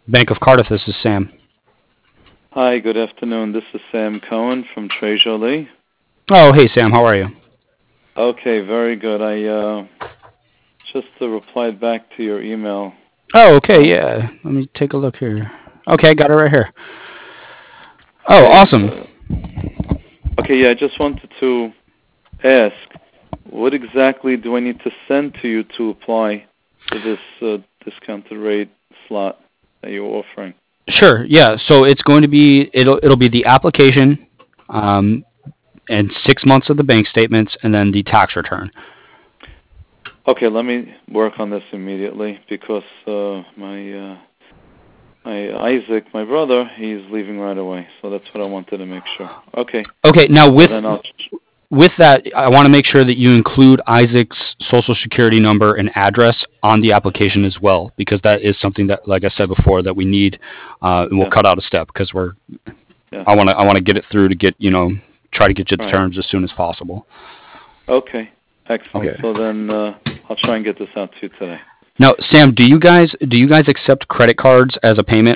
Bank of Cardiff, this is Sam. Hi, good afternoon. This is Sam Cohen from Treasure Lee. Oh, hey Sam, how are you? Okay, very good. I just replied back to your email. Oh, okay, yeah. Let me take a look here. Okay, got it right here. Oh, Okay, awesome. Okay, yeah, I just wanted to ask, what exactly do I need to send to you to apply for this discounted rate slot that you're offering? Sure, yeah. So it's going to be it'll be the application, um, and 6 months of the bank statements, and then the tax return. Okay, let me work on this immediately because my Isaac, my brother, he's leaving right away. So that's what I wanted to make sure. Okay. Okay, now So then I'll. with that, I want to make sure that you include Isaac's social security number and address on the application as well, because that is something that, like I said before, that we need, and we'll cut out a step because I want to get it through to get try to get you the terms as soon as possible. Okay, excellent. Okay. So then I'll try and get this out to you today. Now, Sam, do you guys accept credit cards as a payment?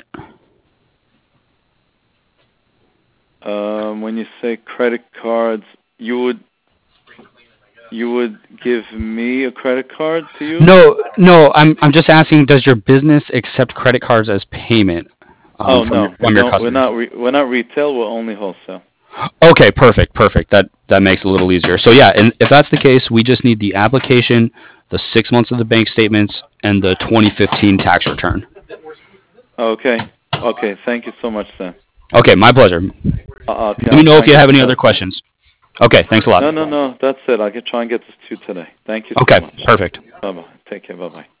When you say credit cards, you would give me a credit card to use? No. I'm just asking. Does your business accept credit cards as payment? No, from your customers? We're not retail. We're only wholesale. Okay, perfect. That makes it a little easier. So yeah, and if that's the case, we just need the application, the 6 months of the bank statements, and the 2015 tax return. Okay. Thank you so much, Sam. Okay, my pleasure. Let me know if you have any other questions. Okay, thanks a lot. No. That's it. I can try and get this to you today. Thank you so much. Okay, perfect. Bye-bye. Take care. Bye-bye.